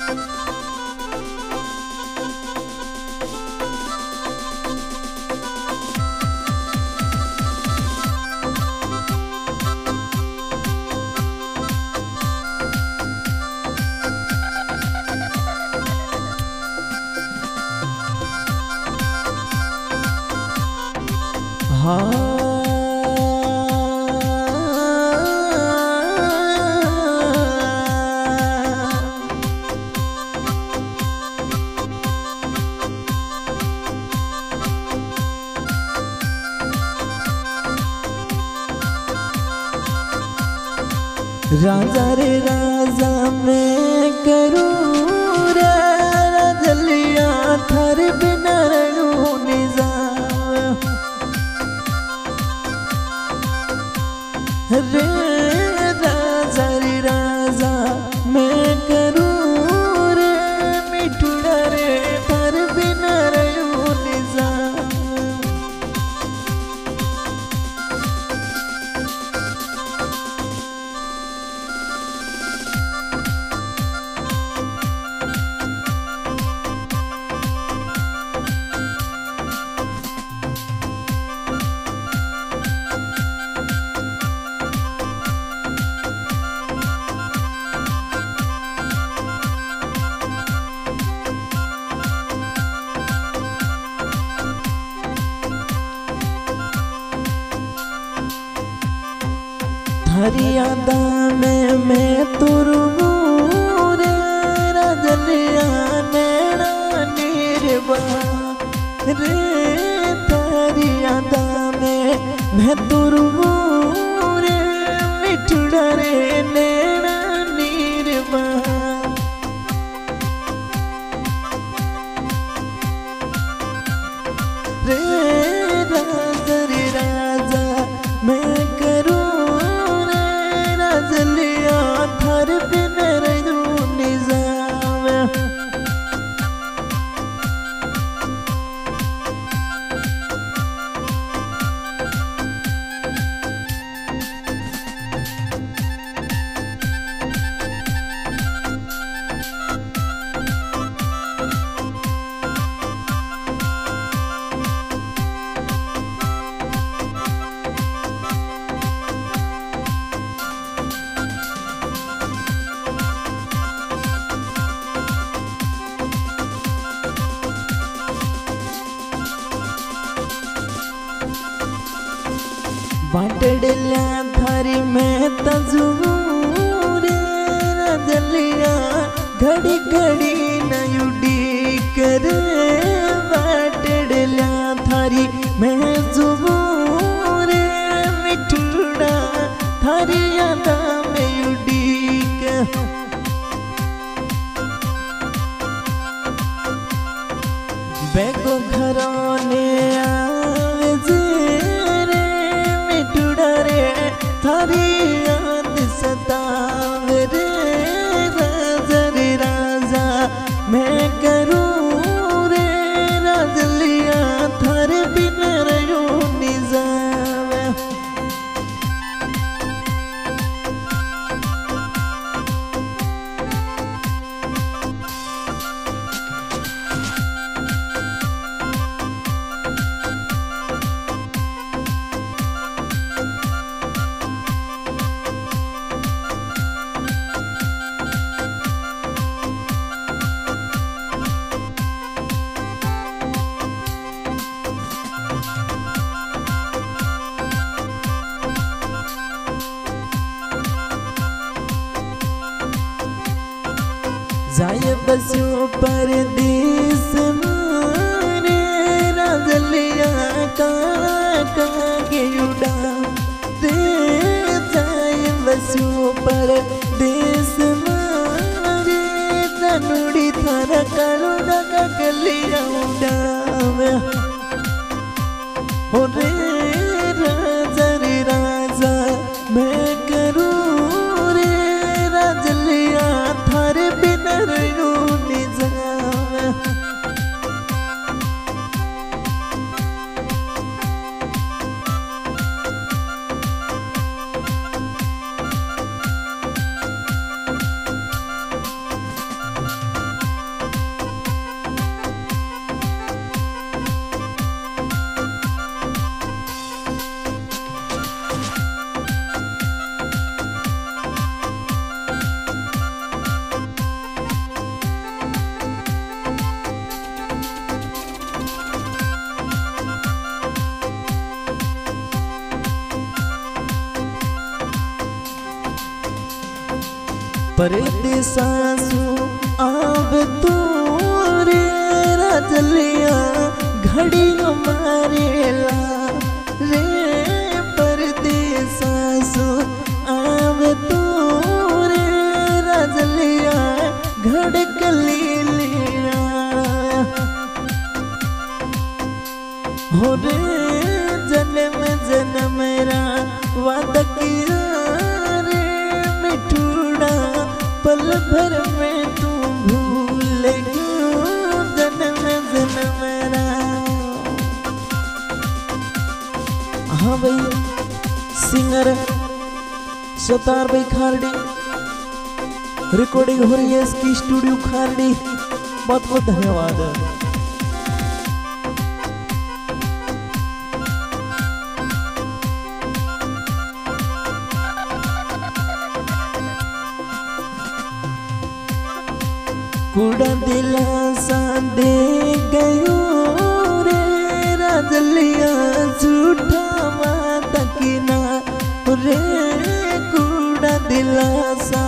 राजा रे राजा मैं करूँ रे राजलिया थार बिना रहूं निजाम रे राजा रे राजा मैं करूँ रे मिठुड़ा रे थार बिना रहूं निजाम। थारी यादा में मैं तुरबूं रे राजलिया नैना निर्बा रे थारी यादा में मैं तुरबूं रे मिठुड़ा रे नैना निर्बा। रे राजा रे राजा मैं करूँ राजलिया थार बिना रहूं निजाम। बाटड़ल्या थारी मैं तजूं रे राजलिया घड़ी घड़ी नयुडी करे बाटड़ल्या थारी मैं जुबूं रे मिठुड़ा थारी यादा में युडी के बेगो घरों आवे रे मिठुड़ा रे थारी याद सतावे रे राजा रे राजा मैं करूँ रे राजलिया थार बिना रहूं निजाम। जाए बस्यो परदेस मारे राजलिया का के उड़ा रे जाए बस्यो परदेस मारे तनुड़ी थारा करुणा का गलिया उड़ावे हो रे राजा रे राजा मैं करूँ रे राजलिया थार बिना रहूं निजाम। परदेसा सु आव तू रे राजलिया घड़ी मारेला रे परदेसा सु आव तू रे राजलिया घड़कली लिया हो रे जन्म जन्म रा वादा किया रे मिठूड़ा पल भर में तू भूल गयो जन्म जन्म रा। हाँ भाई सिंगर सतार भाई खारडी रिकॉर्डिंग हो रही है इसकी स्टूडियो खारडी। बहुत बहुत धन्यवाद। कूड़ा दिलासा दे गयो रे राजलिया झूठा वादा किना रे कूड़ा दिलासा